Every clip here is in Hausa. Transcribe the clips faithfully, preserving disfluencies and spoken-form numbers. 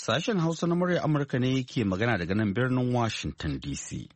Sashen Hausa na murya Amurka ne ke magana daga nan birnin Washington D C.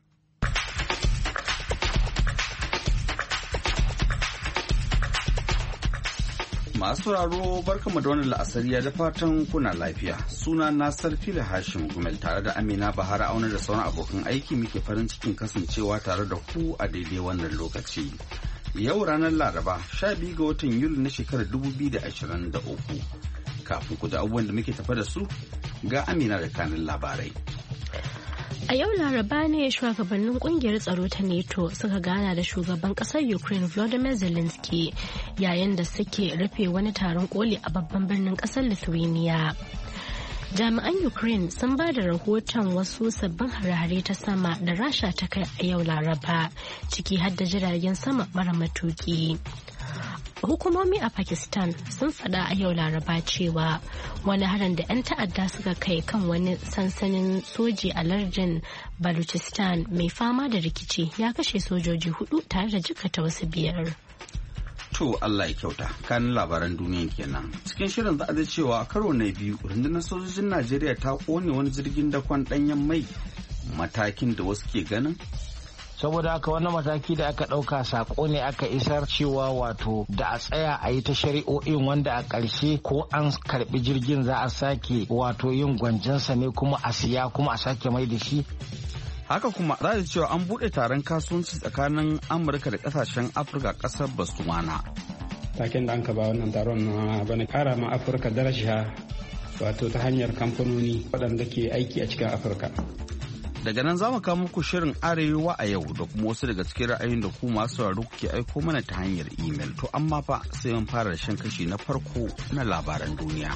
Masu raro barkama da wani la'asariya da fatan kuna lafiya. Suna na Sarfila Hashim Gumel tare da Amina Bahara Auna da sauran abokan aiki muke farin cikin kasancewa tare da ku a daidai wannan lokaci. Yau ranar Laraba, sha biyu ga watan Yuli na shekarar dubu biyu da ashirin da uku. Kafin ku da abubuwan da muke tafa da su ga Amina da kanin labarai. A yau Laraba ne shugabannin kungiyar tsaro ta NATO suka gana da shugaban kasar Ukraine Volodymyr Zelensky yayin da suke rufe wani taron koli a babban birnin kasar Lithuania. Jami'an Ukraine sun ba da rahoton wasu sabbin hare-hare ta sama da Rasha ta kai a yau Laraba, ciki har da jiragen sama mara matuki. Hukumomi a Pakistan sun faɗa a yau Laraba cewa wani harin da 'yan ta'adda suka kai kan wani sansanin soji a lardin Balochistan mai fama da rikici ya kashe sojoji hudu tare da jikata wasu biyar. To Allah ya kyauta, kanin labaran duniya kenan. Cikin shirin za a da cewa a karo na biyu rundunar sojojin Najeriya ta kone wani jirgin dakon ɗanyen mai, matakin da wasu ke ganin saboda haka wannan mataki da aka ɗauka sako ne aka isar cewa wato da a tsaya a yi ta shari'o'in wanda a ƙarshe ko an karɓi jirgin za a sake wato yin gwanjansa ne kuma a siya kuma a sake mai da shi. Haka kuma za a cewa an buɗe taron kasuwanci tsakanin Amurka da ƙasashen Afirka ƙasar Botswana. Taken da an ka ba wannan taron na bana ƙara ma Afirka daraja wato ta hanyar kamfanoni waɗanda ke aiki a cikin Afirka. Daga nan za mu kawo muku shirin Arewa a yau da kuma wasu daga cikin ra'ayin da ku masu sauraro kuke aiko mana ta hanyar imel. To amma fa sai mun fara da shan kashi na farko na labaran duniya.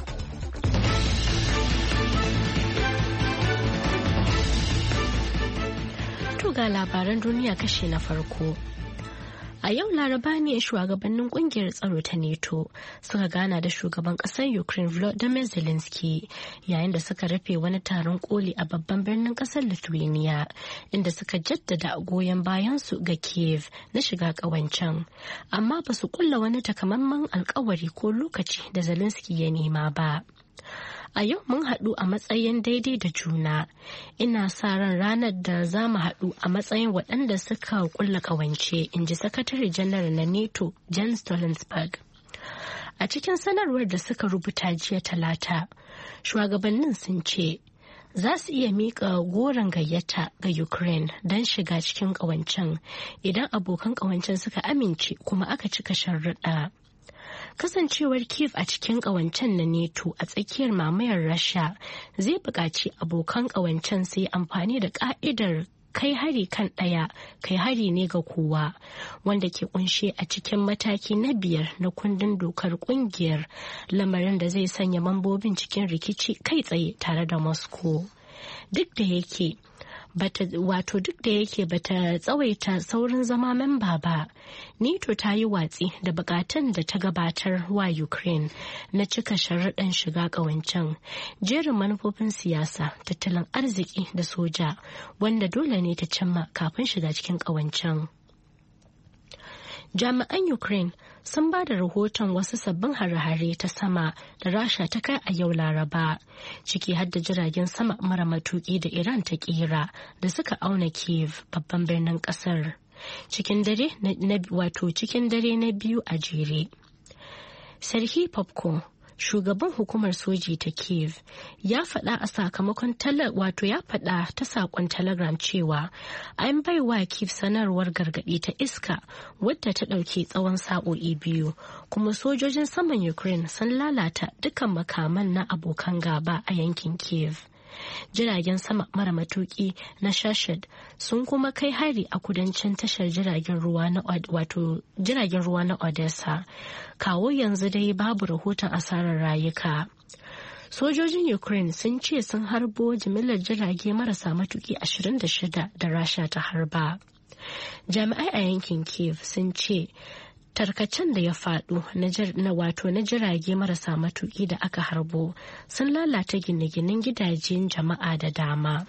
To ga labaran duniya kashi na farko. A yau Laraba ne shugabannin kungiyar tsaro ta NATO suka gana da shugaban kasar Ukraine Volodymyr Zelensky yayin da suka rufe wani taron koli a babban birnin kasar Lithuania inda suka jaddada goyon bayansu ga Kiev na shiga kawancen. Amma ba su kulla wani takamaiman alkawari ko lokaci da Zelensky ya nema ba. A yau mun haɗu a matsayin daidai da juna. Ina sa ran ranar da za mu haɗu a matsayin waɗanda suka kulla ƙawance, in ji sakatare janar na NATO Jens Stoltenberg. A cikin sanarwar da suka rubuta jiya Talata, shugabannin sun ce za su iya miƙa goron gayyata ga Ukraine don shiga cikin ƙawancen idan abokan ƙawancen suka amince kuma aka cika sharuɗa. Kasancewar Kiev a cikin ƙawancen na NATO a tsakiyar mamayar Rasha zai buƙaci abokan ƙawancen su yi amfani da ƙa'idar kai hari kan ɗaya kai hari ne ga kowa wanda ke kunshe a cikin mataki na biyar na kundin dokar ƙungiyar, lamarin da zai sanya mambobin cikin rikici kai tsaye tare da Moscow. Duk da yake Bata, wato duk da yake bata tsawaita saurin zama memba ba, NATO ta yi watsi da bukatun da ta gabatar wa Ukraine na cika sharaɗin shiga ƙawancen, jerin manufofin siyasa, tattalin arziki da soja, wanda dole ne ta cimma kafin shiga cikin ƙawancen. Jami'an Ukraine sun ba da rahoton wasu sabbin hare-hare ta sama da Rasha ta kai a yau Laraba, ciki har da jiragen sama mara matuki da Iran ta kera da suka auna Kiev, babban birnin kasar, cikin dare na wato cikin dare na biyu a jere. Serhiy Popko, shugaban hukumar soji ta Kiev, ya faɗa a sakamakon wato ya faɗa ta saƙon Telegram cewa an bai wa Kiev sanarwar gargaɗi ta iska wadda ta ɗauki tsawon sa'o'i biyu, kuma sojojin saman Ukraine sun lalata dukkan makaman na abokan gaba a yankin Kiev. Jiragen sama mara matuki na Shashid sun kuma kai hari a kudancin tashar jiragen ruwa na wato jiragen ruwa na Odessa. Kawo yanzu dai babu rahoton asarar rayuka. Sojojin Ukraine sun ce sun harbo jimillar jirage marasa matuki ashirin da shida da Rasha ta harba. Jami'ai a yankin Kiev sun ce tarkacen da ya faɗo na wato na jirage marasa matuƙi da aka harbo sun lalata gine-ginen gidajen jama'a da dama.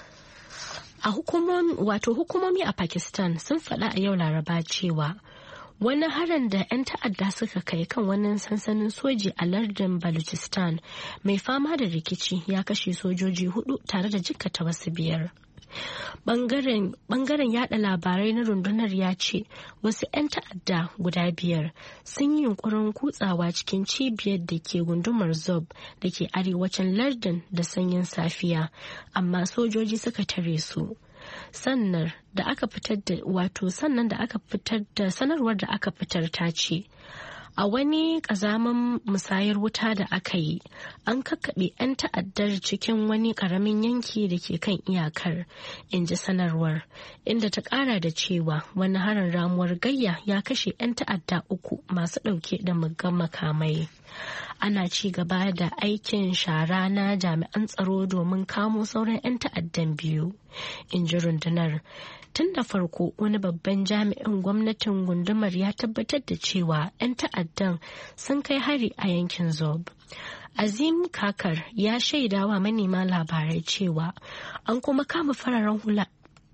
A hukumomi wato hukumomi a Pakistan sun faɗa a yau Laraba cewa Wani harin da 'yan ta'adda suka kai kan wani sansanin soji a lardin Balochistan mai fama da rikici ya kashe sojoji hudu tare da jikkata wasu biyar. Bangaren yada labarai na rundunar ya ce wasu 'yan ta'adda guda biyar sun yi yunkurin kutsawa cikin cibiyar da ke gundumar Zob da ke arewacin lardin da sanyin safiya, amma sojoji suka tare su. Sannan da aka fitar da wato sannan da aka fitar da sanarwar da aka fitar ta ce a wani kazaman musayar wuta da aka yi an kakkaɓe 'yan ta'addar cikin wani ƙaramin yanki da ke kan iyakar, in ji sanarwar, inda ta ƙara da cewa wani harin ramuwar gayya ya kashe 'yan ta'adda uku masu ɗauke da muggan makamai. Ana ci gaba da aikin shara na jami'an tsaro domin kamo sauran 'yan ta'addan biyu, in ji rundunar. Tun da farko wani babban jami'in gwamnatin gundumar ya tabbatar da cewa 'yan ta'addan sun kai hari a yankin Zob. Azim Kakar ya shaidawa manema labarai cewa an kuma kama fararen hula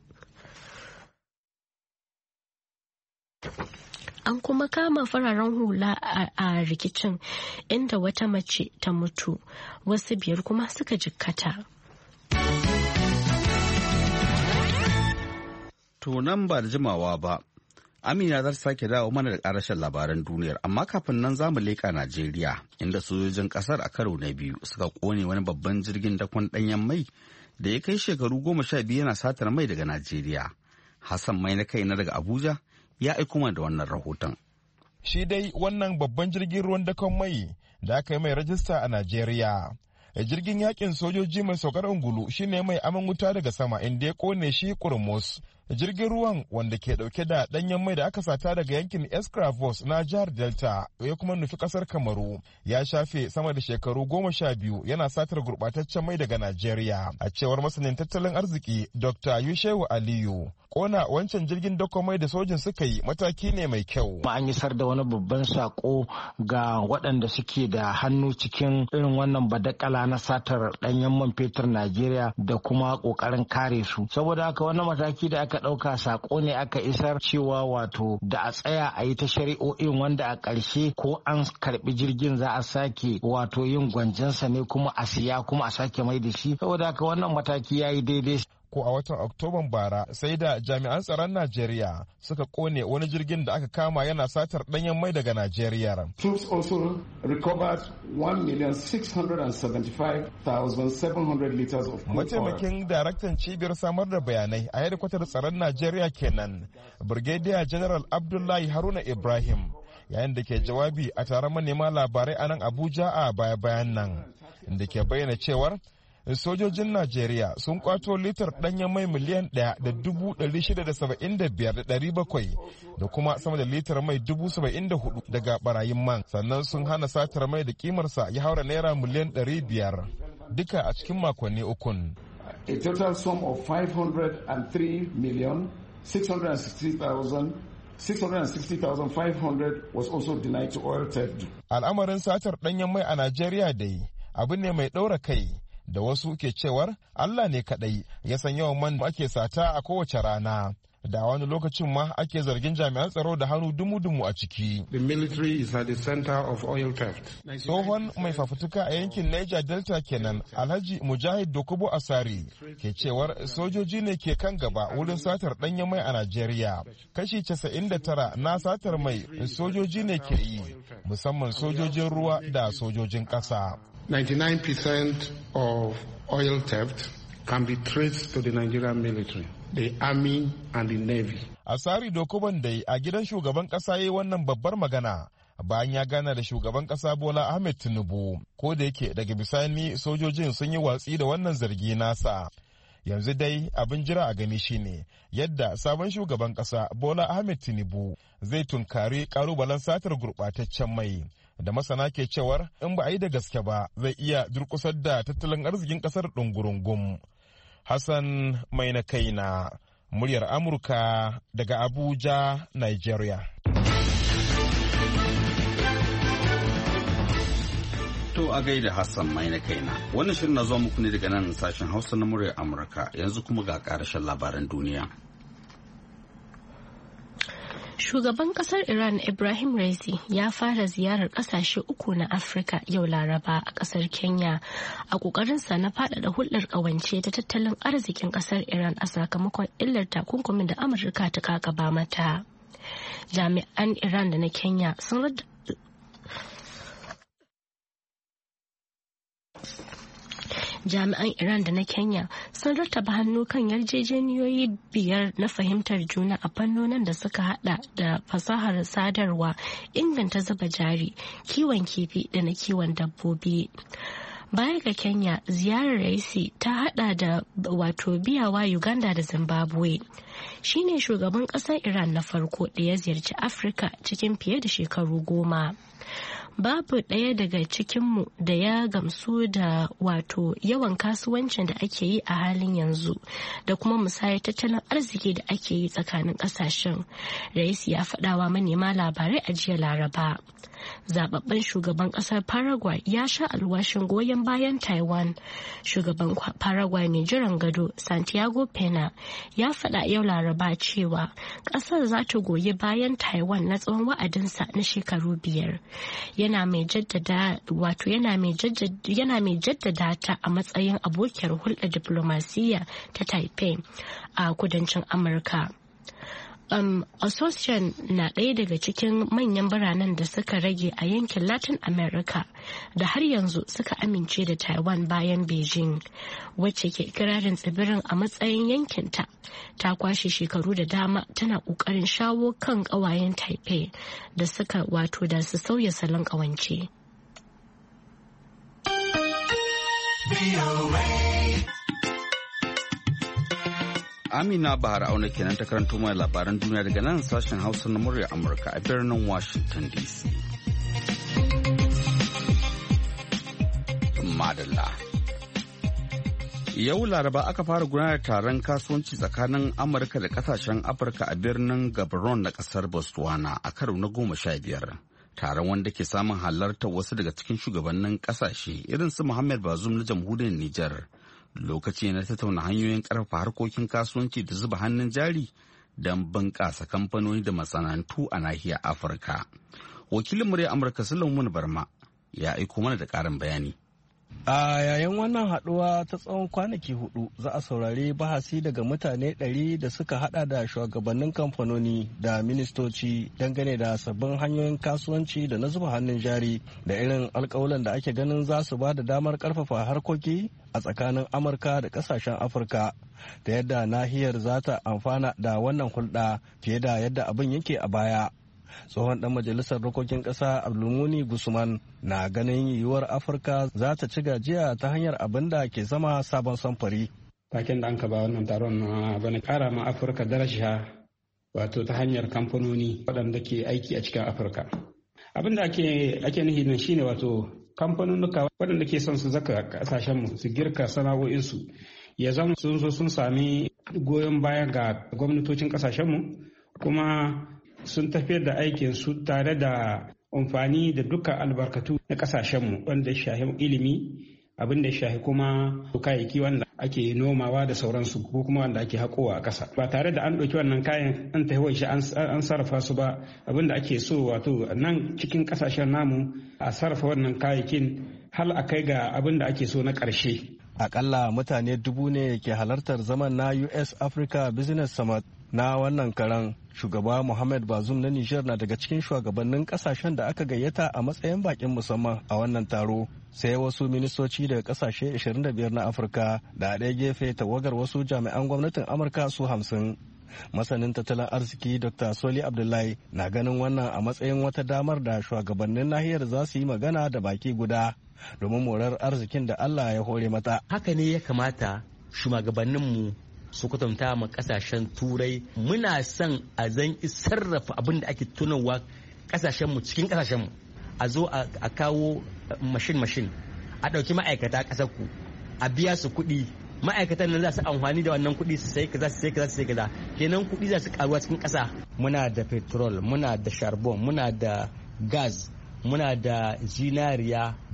An kuma kama fararen hula a rikicin, inda wata mace ta mutu, wasu biyar kuma suka jikkata. To nan ba da jimawa ba, Amina za ta sake dawo mana da ƙarashin labaran duniyar, amma kafin nan za mu leƙa Najeriya, inda sojojin ƙasar a karo na biyu suka ƙone wani babban jirgin dakon ɗanyen mai da ya kai shekaru goma sha biyu yana satar mai daga Najeriya. Hassan mai na kai na daga Abuja ya aiko mana da wannan rahoton. Shi dai wannan babban jirgin ruwan dakon mai da aka yi mai rajista a Najeriya. Jirgin yakin sojoji mai saukar ungulu shine mai aman wuta daga sama inda ya kone shi kurmus. Jirgin ruwan wanda ke dauke da danyen mai da aka sata daga yankin Escravos na jihar Delta ya kuma nufi kasar Kamaru ya shafe sama da shekaru goma sha biyu yana satar gurbataccen mai daga Najeriya. A cewar masanin tattalin arziki Doctor Yushewu Aliyu, kona wancan jirgin dakon mai da sojin suka yi mataki ne mai kyau. An isar da wani babban sako ga waɗanda suke da hannu cikin irin wannan badakala na satar ɗanyen man fetur Najeriya da kuma ƙoƙarin kare su. Saboda haka wannan mataki da aka ɗauka sako ne aka isar cewa wato da a tsaya a yi ta shari'o'in wanda a ƙarshe ko an karɓi jirgin za a sake wato yin gwanjansa ne kuma a siya kuma a sake mai da shi. Saboda haka wannan mataki ya yi daidai. Ko a watan Oktoban bara sai da jami'an tsaron Najeriya suka kone wani jirgin da aka kama yana satar ɗanyen mai daga Najeriya. Troops also recovered one million six hundred seventy-five thousand seven hundred liters of crude oil. Mataimakin daraktan cibiyar samar da bayanai a hedikwatar tsaron Najeriya kenan, Brigadier General Abdullahi Haruna Ibrahim, yayin da ke jawabi a taron manema labarai a nan Abuja a baya-bayan nan, inda ke bayyana cewar sojojin Najeriya sun kwato litar ɗanyen mai miliyan ɗaya da dubu ɗari shida da saba'in da biyar da ɗari bakwai da kuma sama da litar mai dubu saba'in da hudu daga barayin man, sannan sun hana satar mai da kimarsa ya haura naira miliyan ɗari biyar duka a cikin makonni ukun. A total sum of five hundred three million six hundred sixty thousand six hundred sixty thousand five hundred was also denied to oil theft. Al'amarin satar ɗanyen mai a Najeriya dai abu ne mai ɗaura kai, da wasu ke cewar Allah ne kaɗai ya san yawan man da ake sata a kowace rana. Da wani lokacin ma ake zargin jami'an tsaro da hannu dumu-dumu a ciki. The military is at the center of oil theft. Tsohon mai fafutuka a yankin Niger Delta kenan, Alhaji Mujahid Dokubo Asari, ke cewar sojoji ne ke kan gaba wurin satar ɗanyen mai a Najeriya. Kashi casa'in da tara na satar mai sojoji ne ke yi, musamman sojojin ruwa da sojojin ƙasa. ninety-nine percent of oil theft can be traced to the Nigerian military, the army and the navy. Asari Dokuban dai a gidan shugaban kasa yayi wannan babbar magana bayan ya gana da shugaban kasa Bola Ahmed Tinubu, ko da yake daga bisani sojojin sun yi watsi da wannan zargi nasa. Yanzu dai abin jira a gani shine yadda sabon shugaban kasa Bola Ahmed Tinubu zai tunkari kalubalen satar gurbataccen mai, da masana ke cewar in ba a yi da gaske ba zai iya durkusar da tattalin arzikin kasar ɗungurungum. Hassan mai na kaina, muryar Amurka daga Abuja, Nigeria. To a gaida Hassan mai na kaina. Wannan shirin na zuwa muku ne daga nan sashen Hausa na muryar Amurka, yanzu kuma ga ƙarashen labaran duniya. Shugaban kasar Iran Ibrahim Raisi ya fara ziyarar kasashe uku na Afirka yau Laraba a kasar Kenya a kokarinsa na faɗaɗa hulɗar ƙawance ta tattalin arzikin kasar Iran a sakamakon illar takunkumin da Amurka ta kakaba mata. Jami'an Iran da na Kenya sun jami'an Iran da na Kenya sun rattaba hannu kan yarjejeniyoyi biyar na fahimtar juna a fannonin da suka hada da fasahar sadarwa, inganta zuba jari, kiwon kifi da na kiwon dabbobi. Baya ga Kenya, ziyarar Raisi ta hada da wato biyawa Uganda da Zimbabwe. Shi ne shugaban ƙasar Iran na farko da ya ziyarci Afirka cikin fiye da shekaru goma. Babu ɗaya daga cikinmu da ya gamsu da wato yawan kasuwancin da ake yi a halin yanzu da kuma musayar tattalin arziki da ake yi tsakanin ƙasashen. Raisi ya faɗawa manema labarai a jiya Laraba. Zababben shugaban ƙasar Paraguay ya sha alwashin goyon bayan Taiwan. Shugaban Paraguay mai jiran gado Santiago Pena ya faɗa yau Laraba cewa ƙasar za ta goyi bayan Taiwan na tsawon wa'adinsa na shekaru biyar. Yana mai jaddada wato yana mai jaddada yana mai jaddada ta a matsayin abokiyar hulɗar diplomasiyya ta Taipei a kudancin Amurka. Um, Association na ɗaya daga cikin manyan biranen da suka rage a yankin Latin America da har yanzu suka amince da Taiwan bayan Beijing, wacce ke ikirarin tsibirin a matsayin yankinta. Ta kwashe shekaru da dama tana ƙoƙarin shawo kan ƙawayen Taipei da suka wato da su sauya salon ƙawance. Amina Bahar Auna kenan ta karanto mai labaran duniya daga nan sashen Hausa na murya Amurka a birnin Washington D C. Madalla. Yau Laraba aka fara gudanar taron kasuwanci tsakanin Amurka da kasashen Afirka a birnin Gaborone na kasar Botswana a karo na goma sha biyar. Taron wanda ke samun halartar wasu daga cikin shugabannin kasashe irin su Muhammad Bazoum na jamhuriyar Nijar. Lokaci na tattauna hanyoyin ƙarfafa harkokin kasuwanci da zuba hannun jari don bunƙasa kamfanoni da masana'antu a nahiyar Afirka. Wakilin murya Amurka Sulaiman Barma ya aiko mana da ƙarin bayani. A yayin wannan haɗuwa ta tsawon kwanaki hudu za a saurari bahasi daga mutane ɗari da suka hada da shugabannin kamfanoni da ministoci dangane da sabbin hanyoyin kasuwanci da na zuba hannun jari da irin alkawalan da ake ganin za su ba da damar karfafa harkoki a tsakanin Amurka da kasashen Afirka da yadda nahiyar za ta amfana da wannan hulɗa fiye da yadda abin yake a baya. Tsohon ɗan majalisar dokokin ƙasa Abdulmuni Gusman na ganin yiwuwar Afirka za ta ci gajiya ta hanyar abin da ke zama sabon samfari. Taken da an ka ba wannan taron na bane kara ma Afirka daraja wato ta hanyar kamfanoni waɗanda ke aiki a cikin Afirka. Abin da ake ake nufi nan shine wato kamfanonuka waɗanda ke son su zaka ƙasashenmu su girka sana'o'insu ya zama sun zo sun sami goyon baya ga gwamnatocin ƙasashenmu kuma sun tafiyar da aikin su tare da amfani da dukkan albarkatu na kasashenmu wanda ya shahi ilimi abin da ya shahi kuma kayayyaki wanda ake nomawa da sauransu ko kuma wanda ake haƙowa a ƙasa ba tare da an ɗauki wannan kayan an tafi shi an sarrafa su ba abin da ake so wato nan cikin ƙasashen namu a sarrafa wannan kayayyakin hal a kai ga abin da ake so na ƙarshe. Akalla mutane dubu ne ke halartar zaman na U S Africa Business Summit na wannan karan. Shugaba Muhammad Bazoum na Nijar na daga cikin shugabannin kasashen da aka gayyata a matsayin bakin musamman a wannan taro. Sai wasu ministoci daga kasashe ashirin da biyar na Afirka da a ɗaya gefe tawagar wasu jami'an gwamnatin Amurka su hamsin. Masanin tattalin arziki Doctor Soli Abdullahi na ganin wannan a matsayin wata damar da shugabannin nahiyar za su yi magana da baki guda domin morar arzikin da Allah ya hore mata. Haka ne ya kamata shugabanninmu su kwatanta ma kasashen turai muna son a zan sarrafa abin da ake tunawa kasashenmu cikin kasashenmu a zo a kawo mashin-mashin a ɗauki ma'aikata ƙasar ku a biya su kuɗi ma'aikatan nan za su amfani da wannan kuɗi su sai kaza su sai kaza su sai kaza kenan kuɗi za su karuwa cikin ƙasa. Muna da petrol, muna da charbon, muna da gas, muna da zinariya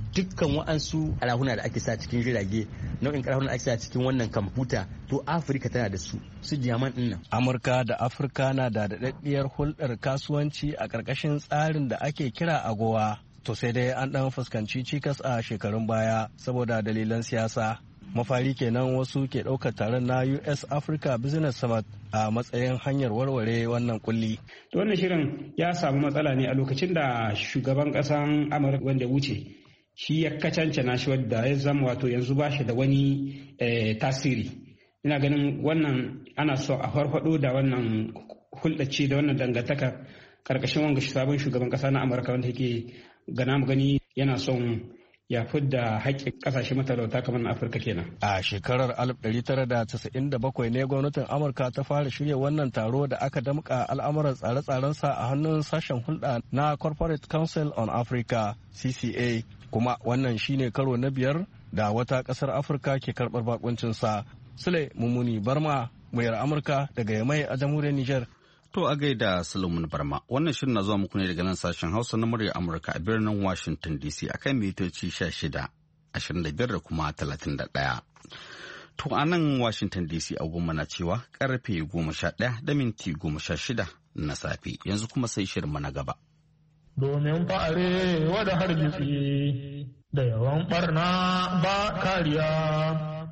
dukkan wa'ansu karahuna da ake sa cikin jirage nau'in karahuna da ake sa cikin wannan kwamfuta to Afirka tana da su su diamond din nan. Amurka da Afirka na da daɗaɗɗiyar hulɗar kasuwanci a ƙarƙashin tsarin da ake kira AGOA. To sai dai an ɗan fuskanci cikas a shekarun baya saboda dalilan siyasa. Mafari kenan wasu ke ɗaukar taron na U S Africa Business Summit a matsayin hanyar warware wannan kulli. To wannan shirin ya samu matsala ne a lokacin da shugaban ƙasan Amurka wanda wuce shi ya kacancana shi wadda ya zama wato yanzu ba shi da wani tasiri. Ina ganin wannan ana so a farfado da wannan hulɗace da wannan dangantaka karkashin wanga sabon shugaban ƙasa na Amurka wanda yake gana mu gani yana son ya fidda haƙƙin ƙasashe matalauta kamar na Afirka kenan. A shekarar alif ɗari tara da casa'in da bakwai ne gwamnatin Amurka ta fara shirya wannan taro da aka damƙa al'amuran tsare-tsarensa a hannun sashen hulɗa na Corporate Council on Africa C C A, kuma wannan shine karo na biyar da wata ƙasar Afirka ke karɓar bakuncinsa. Sule Mummuni Barma, muryar Amurka daga Yamai a jamhuriyar Nijar. To a gaida Solomon Barma, wannan shirin na zuwa muku ne daga nan sashen Hausa na murya Amurka a birnin Washington D C akan mitoci sha shida, ashirin da biyar da kuma talatin da ɗaya. To a nan Washington D C agogo na cewa karfe goma sha ɗaya da minti goma sha shida na safe, yanzu kuma sai shirin na gaba. Domin fa'are wada hargitsi da yawan barna ba kariya.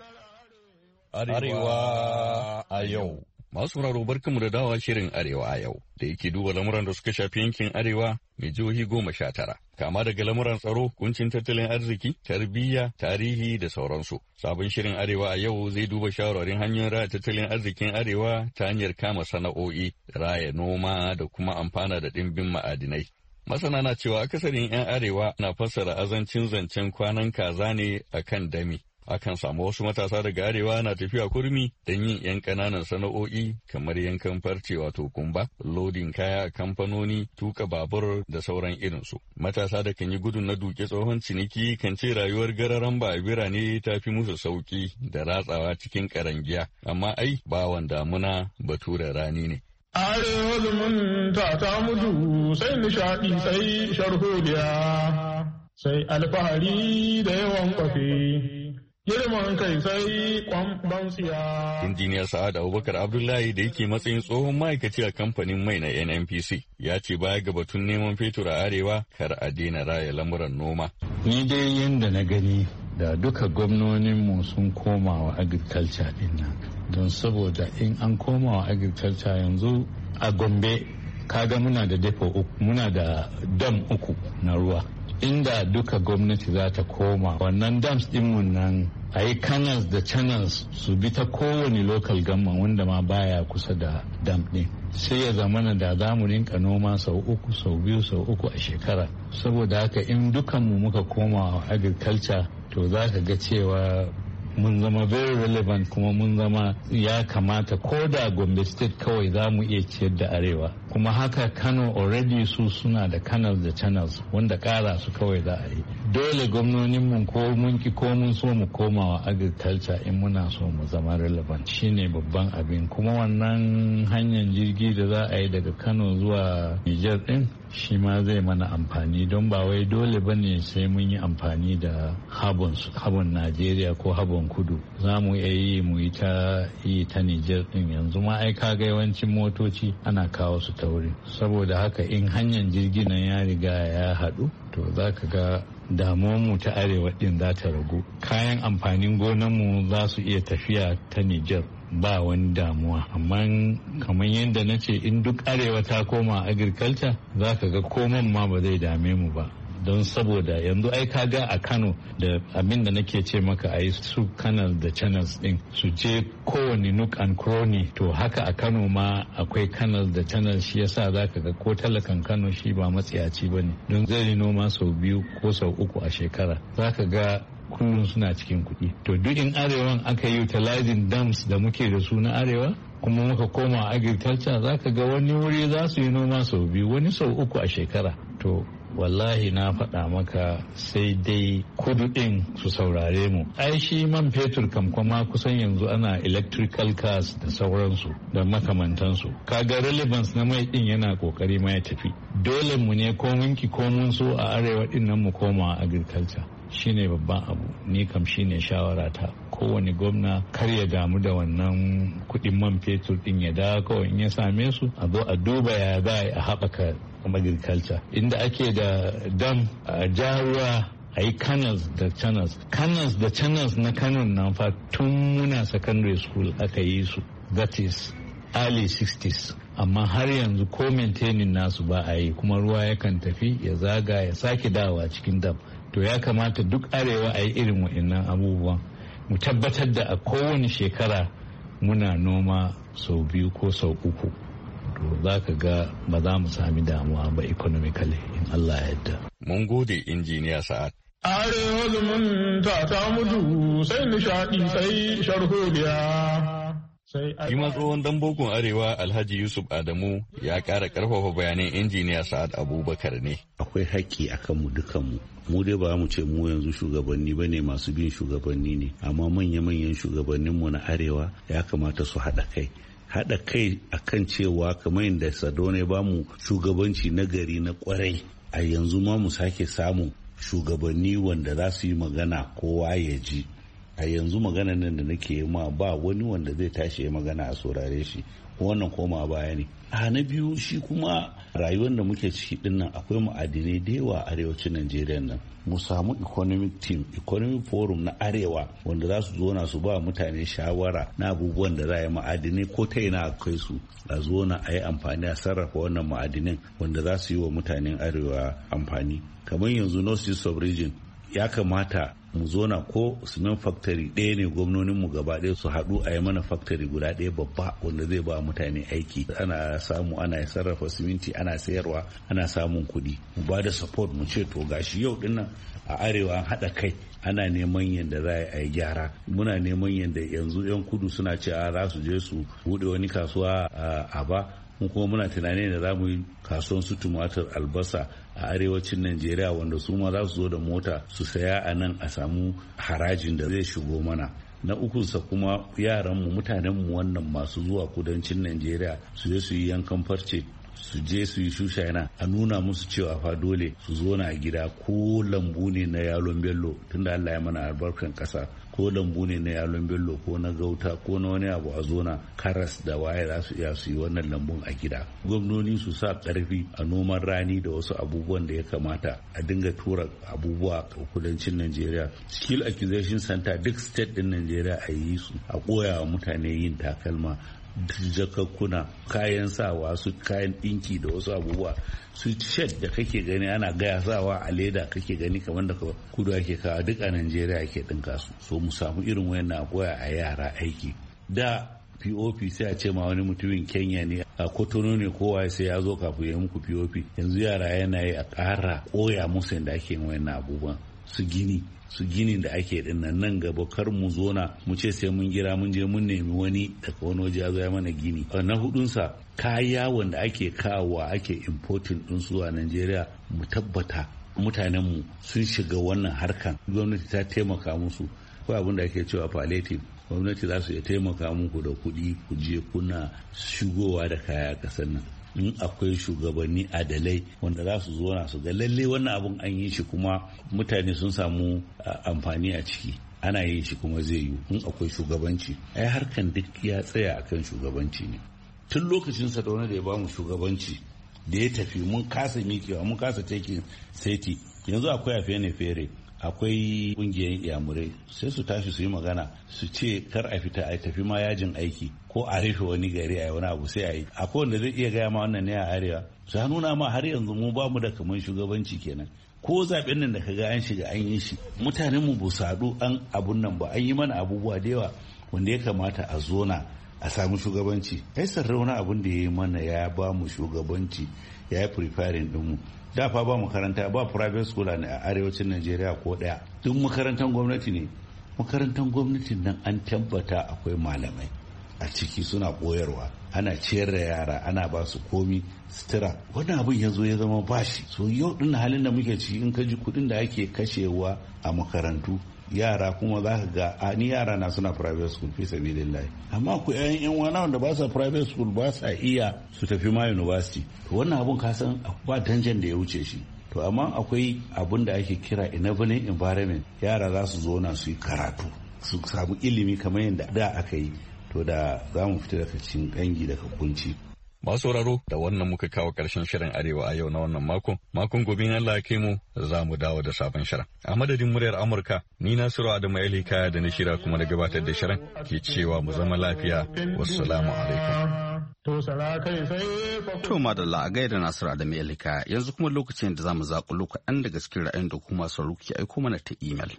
Arewa a yau. Masu sauraro barkanmu da dawa shirin Arewa a yau da yake duba lamuran da suka shafi yankin Arewa mai jihohi goma sha tara. Kama daga lamuran tsaro, kuncin tattalin arziki, tarbiyya, tarihi da sauransu. Sabon shirin Arewa a yau zai duba shawarwarin hanyoyin raya tattalin arzikin Arewa ta hanyar kama sana'o'i, raya noma da kuma amfana da ɗimbin ma'adinai. Masana na cewa akasarin 'yan Arewa na fassara azancin zancen kwanan kaza ne a kan dami. Akan samu wasu matasa daga arewa na tafiya kurmi don yin 'yan ƙananan sana'o'i kamar yankan farce wato kumba, lodin kaya a kamfanoni, tuka babur da sauran irinsu. Matasa da kan yi gudun na duke tsohon ciniki kan ce rayuwar gararan ba a birane ta fi musu sauki da ratsawa cikin karangiya, amma ai bawan damuna bature rani ne. Arewa zumunta ta mutu sai nishaɗi sai sharholiya sai alfahari da yawan kwafe. Girman kai sai kwamban siya. Injiniya Sa'ad Abubakar Abdullahi da yake matsayin tsohon ma'aikaci a kamfanin mai na N N P C ya ce baya ga batun neman fetur a arewa kar a daina raya lamuran noma. Ni dai yadda na gani da duka gwamnoninmu sun koma wa agriculture din nan don saboda in an koma wa agriculture yanzu a Gombe kaga muna da depo uku, muna da dam uku na ruwa. Inda duka gwamnati za ta koma wannan dams dinmu nan a yi canals da channels su bi ta kowane local government wanda ma baya kusa da dam din sai ya zamana da za mu rinka noma sau uku sau biyu sau uku a shekara. Saboda haka in dukanmu muka koma agriculture to za ka ga cewa mun zama very relevant kuma mun zama ya kamata ko da Gombe state kawai za mu iya ciyar da arewa, kuma haka Kano already su suna da canals da channels wanda kara su kawai za a yi. Dole gwamnonin mun ko mun ki ko mun so mu koma wa agriculture in muna so mu zama relevant, shine babban abin. Kuma wannan hanyar jirgi da za a yi daga Kano zuwa Niger din shi ma zai mana amfani, don ba wai dole bane sai mun yi amfani da habon habon Najeriya ko habon kudu. Za mu iya yi mu yi ta yi ta Niger din yanzu ma ai kaga yawancin motoci ana kawo su ta wuri. Saboda haka in hanyar jirgi nan ya riga ya haɗu to za ka ga damuwarmu ta arewa din za ta ragu. Kayan amfanin gonanmu za su iya tafiya ta Niger ba wani damuwa, amma kamar yadda na ce in duk arewa ta koma agriculture za ka ga koman ma ba zai dame mu ba, don saboda yanzu ai kaga a Kano da abin da nake ce maka a yi su canal da channels din su je kowane nook and cranny, to haka a Kano ma akwai canal da channels. Shi yasa za ka ga ko talakan Kano shi ba matsiyaci ba ne, don zai noma sau biyu ko sau uku a shekara. Za ka ga kullum suna cikin kuɗi. To duk in arewan aka yi utilizing dams da muke da su na arewa kuma muka koma agriculture za ka ga wani wuri za su yi noma sau biyu wani sau uku a shekara. To wallahi na faɗa maka sai dai kudu ɗin su saurare mu. Ai shi man fetur kam kuma kusan yanzu ana electrical cars da sauransu da makamantansu. Kaga relevance na mai ɗin yana kokari ma ya tafi. Dole mu ne ko munki ko mun so a arewa ɗin nan mu koma agriculture. Shine babban abu, ni kam shine shawara ta. Kowane gwamna kar ya damu da wannan kuɗin man fetur ɗin, ya dawo kawai in ya same su a zo a duba ya za a haɓaka agriculture. Inda ake da dam a ja ruwa a yi canals da channels. Canals da channels na Kano nan fa tun muna secondary school aka yi su, that is early sixties. Amma har yanzu ko maintaining nasu ba a yi, kuma ruwa yakan tafi ya zaga ya sake dawowa cikin dam. To ya kamata duk arewa a yi irin wa'annan abubuwan, mu tabbatar da a kowane shekara muna noma sau biyu ko sau uku. To za ka ga ba za mu sami damuwa ba economically in Allah ya yarda. Mun gode injiniya Sa'ad. Arewa zumunta ta mutu sai nishaɗi sai sharholiya. Shi ma tsohon dan bokon arewa Alhaji Yusuf Adamu ya ƙara ƙarfafa bayanan injiniya Sa'ad Abubakar ne. Akwai haƙƙi a kanmu dukanmu. Mu dai ba mu ce mu yanzu shugabanni ba ne, masu bin shugabanni ne, amma manya-manyan shugabanninmu na arewa ya kamata su haɗa kai. Haɗa kai akan cewa kamar yadda Sadone ba mu shugabanci na gari na ƙwarai, a yanzu ma mu sake samun shugabanni wanda za su yi magana kowa ya ji. A yanzu magana nan da nake ma ba wani wanda zai tashi ya magana a saurare shi, wannan koma baya ne. A na biyu shi kuma rayuwar da muke ciki din nan akwai ma'adinai da yawa a arewacin Najeriya nan. Mu samu economic team, economic forum na arewa wanda za su zona su ba mutane shawara na abubuwan da za a yi ma'adinai ko ta ina akwai su, a zona a yi amfani a sarrafa wannan ma'adinan wanda za su yi wa mutanen arewa amfani. Kamar yanzu North East Sub-Region ya kamata mu zona ko cement factory ɗaya ne gwamnoninmu gaba ɗaya su haɗu a yi mana factory guda ɗaya babba wanda zai ba mutane aiki. Ana samu ana sarrafa siminti ana sayarwa ana samun kuɗi. Mu ba da support mu ce to gashi yau dinnan a arewa an haɗa kai ana neman yadda za a yi gyara. Muna neman yadda yanzu 'yan kudu suna ce a za su je su buɗe wani kasuwa a ba, mu kuma muna tunanin da za mu yi kasuwan su tumatir albasa a arewacin Najeriya wanda su ma za su zo da mota su saya a nan a samu harajin da zai shigo mana. Na ukunsa kuma yaranmu mutanenmu wannan masu zuwa kudancin Najeriya su je su yi yankan farce, su je su yi shushana, a nuna musu cewa fa dole su zo na gida ko lambu ne na yalon bello tunda Allah ya mana albarkan kasa, ko lambu ne na yalon bello ko na gauta ko na wani abu a zona karas da waye za su iya su yi wannan lambun a gida. Gwamnoni su sa karfi a noman rani da wasu abubuwan da ya kamata a dinga tura abubuwa a kudancin Najeriya. Skill Acquisition Center duk state din Najeriya a yi su, a koya wa mutane yin takalma, jakakkuna, kayan sawa, su kayan dinki da wasu abubuwa, su shed da kake gani ana gaya sawa a leda kake gani kamar da kudu ake kawo duk a Najeriya ake dinka su. So mu samu irin wayannan a koya a yara aiki. Da P O P sai a ce ma wani mutumin Kenya ne a Kotono ne kowa sai ya zo kafin ya muku P O P. Yanzu yara yana yi a ƙara koya musu yadda ake yin wayannan abubuwan. Su gini su ginin da ake din nan nan gaba kar mu zona mu ce sai mun gira mun je mun nemi wani daga wani waje ya zo ya mana gini. Na hudunsa kaya wanda ake kawowa ake importing din su a Najeriya mu tabbata mutanenmu sun shiga wannan harkan, gwamnati ta taimaka musu. Ko abin da ake cewa palliative, gwamnati za su iya taimaka muku da kuɗi ku je kuna shigowa da kaya ƙasar nan. In akwai shugabanni adalai wanda za su zo na su ga lalle wannan abun an yi shi kuma mutane sun samu amfani a ciki, ana yin shi kuma zai yi. In akwai shugabanci, ai harkan duk ya tsaya akan shugabanci ne. Tun lokacin sa da wani da ya bamu shugabanci da ya tafi mun kasa mikewa, mun kasa taking seti. Yanzu akwai afene fere, akwai kungiyar yamurai sai su tashi su yi magana su ce kar a fita a tafi ma yajin aiki ko a rufe wani gari a wani abu sai a yi. Akwai wanda zai iya gaya ma wannan ne a arewa su nuna ma har yanzu mu ba mu da kaman shugabanci kenan. Ko zaben nan da kaga an shiga an yi shi, mutanen mu bu sadu an abun nan ba, an yi mana abubuwa da yawa wanda ya kamata a zona a samu shugabanci. Ai sarrauna abun da ya yi mana ya ba mu shugabanci, ya yi preparing din mu. Da fa ba makaranta, ba private school ne a arewacin Najeriya ko daya, duk makarantar gwamnati ne. Makarantar gwamnatin nan an tabbata akwai malamai a ciki suna koyarwa, ana ciyar da yara, ana ba su komi sutura. Wannan abin ya zo ya zama bashi. So yau din halin da muke ci, in ka ji kuɗin da ake kashewa a makarantu, yara kuma za ka ga a ni yara na suna private school fi sabilillahi, amma ku yayan yan wana wanda ba sa private school ba sa iya su tafi ma university. To wannan abun ka san ba danjan da ya wuce shi. To amma akwai abun da ake kira enabling environment, yara za su zo na su yi karatu, su samu ilimi kamar yadda da aka yi, to da za mu fita daga cikin kangi daga kunci. Masu sauraro, da wannan muka kawo ƙarshen shirin Arewa a yau na wannan makon. Makon gobe in Allah ya kai mu za mu dawo da sabon shirin. A madadin muryar Amurka, ni Nasiru Adamu Ali Kaya da na shira kuma da gabatar da shirin ke cewa mu zama lafiya. Wassalamu alaikum. To madalla a gaida Nasiru Adamu Ali Kaya, yanzu kuma lokacin da za mu zaƙulo kaɗan daga cikin ra'ayin da kuma sauraro ke aiko mana ta imel.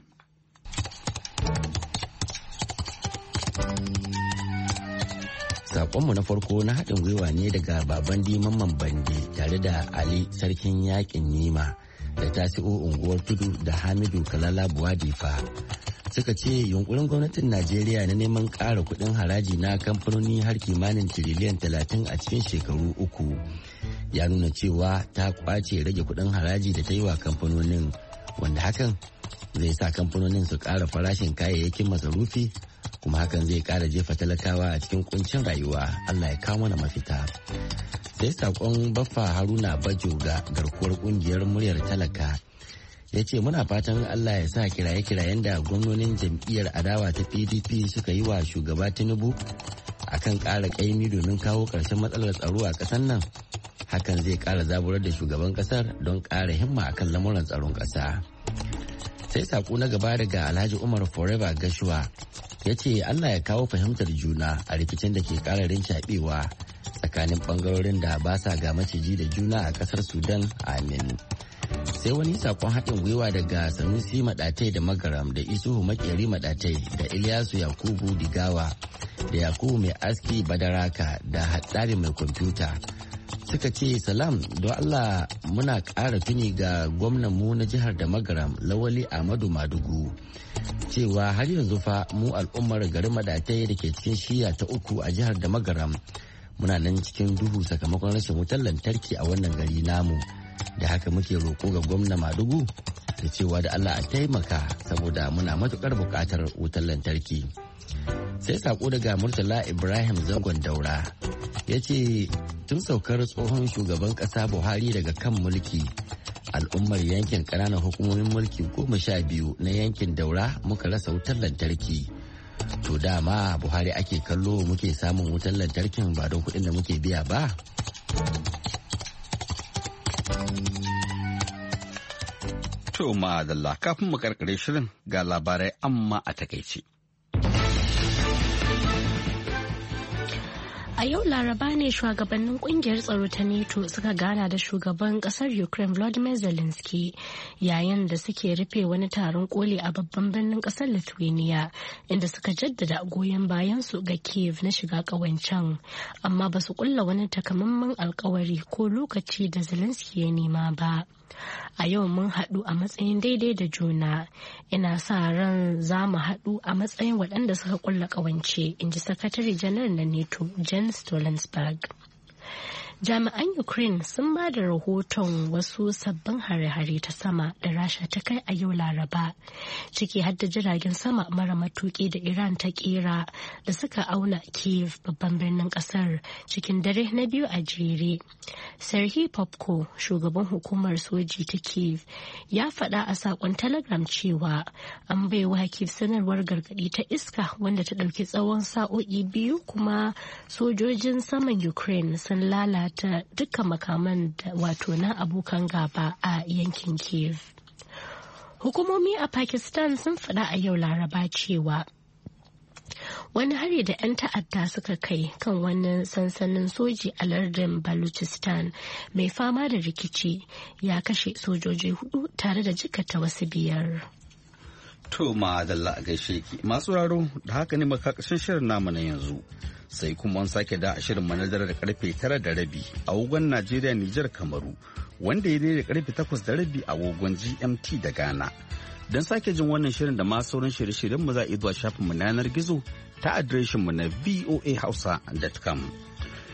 Sakonmu na farko na haɗin gwiwa ne daga baban Mamman Bande tare da Ali Sarkin Yaƙin Nima da Tasi'u Unguwar Tudu da Hamidu Kalala Buwadifa. Suka ce yunkurin gwamnatin Najeriya na neman ƙara kuɗin haraji na kamfanoni har kimanin tiriliyan talatin a cikin shekaru uku ya nuna cewa ta ƙwace rage kuɗin haraji da ta yi wa kamfanonin, wanda hakan zai sa kamfanonin su ƙara farashin kayayyakin masarufi, kuma hakan zai kara jefa talakawa a cikin kuncin rayuwa. Allah ya kawo mana mafita. Sai sakon Baffa Haruna Bajoga, garkuwar kungiyar muryar talaka, ya ce muna fatan Allah ya sa kiraye-kirayen da gwamnonin jam'iyyar adawa ta P D P suka yi wa shugaba Tinubu akan kara kaimi domin kawo ƙarshen matsalar tsaro a ƙasar nan, hakan zai kara zaburar da shugaban ƙasar don kara himma akan lamuran tsaron ƙasa. Sai sako na gaba daga Alhaji Umar Forever Gashuwa, ya ce Allah ya kawo fahimtar juna a rikicin da ke kararin caɓewa tsakanin bangarorin da ba sa ga maciji da juna a kasar Sudan, amin. Sai wani sakon haɗin gwiwa daga Sanusi Maɗatai da Magaram da Isuhu Makeri Maɗatai da Ilyasu Yakubu Digawa da Yakubu Mai Aski Badaraka da Hatsari Mai Kwamfuta. Suka ce salam, don Allah muna ƙara tuni ga gwamnan mu na jihar da Magaram Lawali Ahmadu Madugu cewa har yanzu fa mu al'ummar garin Madatai da ke cikin shiya ta uku a jihar da Magaram muna nan cikin duhu sakamakon rashin wutar lantarki a wannan gari namu. Da haka muke roƙo ga gwamna Madugu da cewa da Allah a taimaka saboda muna matuƙar buƙatar wutar lantarki. Sai sako daga Murtala Ibrahim Zangon Daura, ya ce tun saukar tsohon shugaban ƙasa Buhari daga kan mulki, al'ummar yankin ƙananan hukumomin mulki goma sha biyu na yankin Daura muka rasa wutar lantarki. To dama Buhari ake kallo muke samun wutar lantarkin ba don kuɗin da muke biya ba. To madalla, kafin mu karkare shirin ga labarai amma a takaice. A yau Laraba ne shugabannin kungiyar tsaro ta NATO suka gana da shugaban kasar Ukraine Volodymyr Zelensky yayin da suke rufe wani taron koli a babban birnin kasar Lithuania, inda suka jaddada goyon bayan su ga Kiev na shiga kawancan, amma ba su kulla wani takamaiman alkawari ko lokaci da Zelensky ya nema ba. A yau mun haɗu a matsayin daidai da juna, ina sa ran za mu haɗu a matsayin waɗanda suka ƙulla ƙawance, in ji sakatare janar na NATO Jens Stoltenberg. Jami'an Ukraine sun ba da rahoton wasu sabbin hare-hare ta sama da Rasha ta kai a yau Laraba, ciki har da jiragen sama mara matuƙi da Iran ta kera da suka auna Kiev, babban birnin ƙasar, cikin dare na biyu a jere. Serhiy Popko, shugaban hukumar soji ta Kiev, ya faɗa a saƙon Telegram cewa an baiwa Kiev sanarwar gargaɗi ta iska wanda ta ɗauki tsawon sa'o'i biyu, kuma sojojin saman Ukraine sun lalata ta dukkan makaman da wato na abokan gaba a yankin Kiev. Hukumomi a Pakistan sun faɗa a yau Laraba cewa wani hari da 'yan ta'adda suka kai kan wani sansanin soji a lardin Balochistan mai fama da rikici ya kashe sojoji hudu tare da jikata wasu biyar. To ma'adalla a gaishe ki masu raro, da haka ne makakashin shirin namu na yanzu. Sai kuma an sake da shirin manadar da karfe tara da rabi a agogon Najeriya, Nijar, Kamaru, wanda ya daidai da karfe takwas da rabi a agogon G M T da Ghana. Don sake jin wannan shirin da ma sauran shirye-shiryen mu za a iya zuwa shafin mu na yanar gizo ta adireshin mu na voa hausa dot com.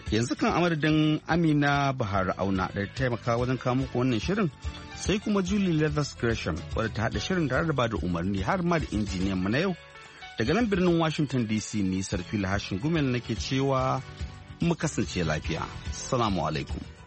yanzu kan amadadin Amina Bahar Auna da taimaka wajen kawo muku wannan shirin sai kuma Julie Leathers Gresham wadda ta haɗa shirin tare da ba da umarni har ma da injiniyan mu na yau daga nan birnin Washington D C ni Sarfila Hashin Gumel nake cewa mu kasance lafiya. Assalamu alaikum.